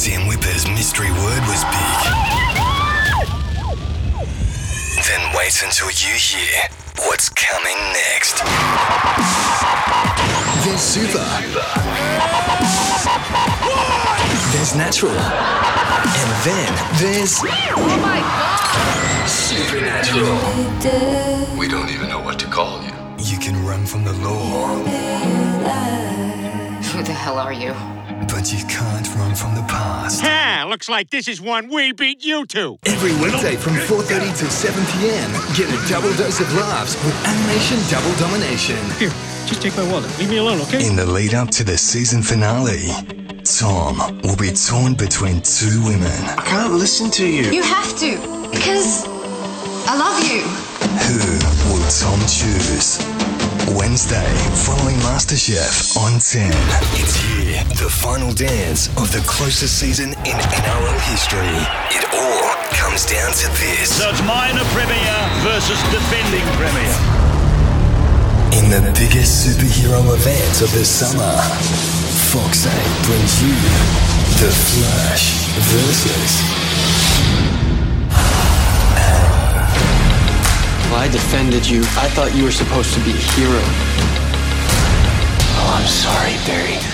Sam Whipper's mystery word was big. Then wait until you hear what's coming next. There's super. There's natural. And then there's... Oh my God! Supernatural. We don't even know what to call you. You can run from the law, Who the hell are you? but you can't run from the past. Ha! Looks like this is one we beat you to. Every weekday from 4:30 to 7 p.m, get a double dose of laughs with Animation Double Domination. Here, just take my wallet. Leave me alone, okay? In the lead up to the season finale, Tom will be torn between two women. I can't listen to you. You have to, because I love you. Who will Tom choose? Wednesday, following MasterChef on 10. It's here, the final dance of the closest season in NRL history. It all comes down to this. So it's minor premier versus defending premier. In the biggest superhero event of the summer, Fox 8 brings you The Flash versus... I defended you. I thought you were supposed to be a hero. Oh, I'm sorry, Barry.